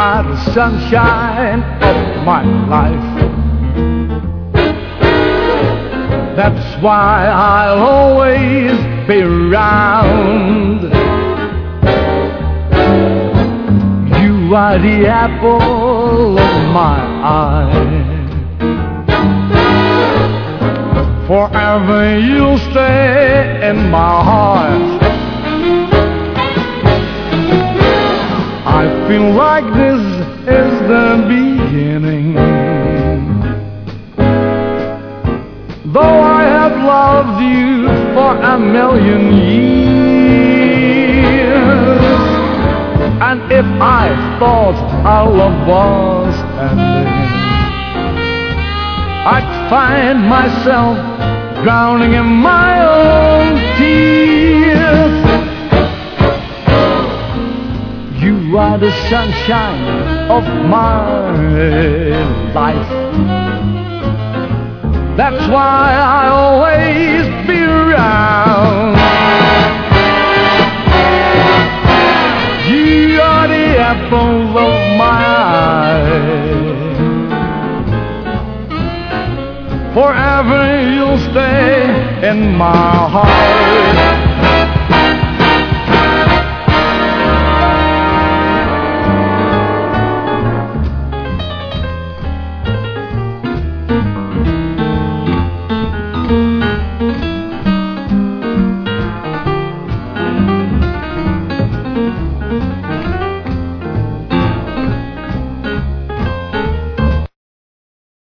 are the sunshine of my life. That's why I'll always be around. You are the apple of my eye. Forever you'll stay in my heart. I feel like this is the beginning. Though I have loved you for a million years, and if I thought our love was ending, I'd find myself drowning in my own tears. You are the sunshine of my life. That's why I always be around. You are the apple of my eye. Forever you'll stay in my heart.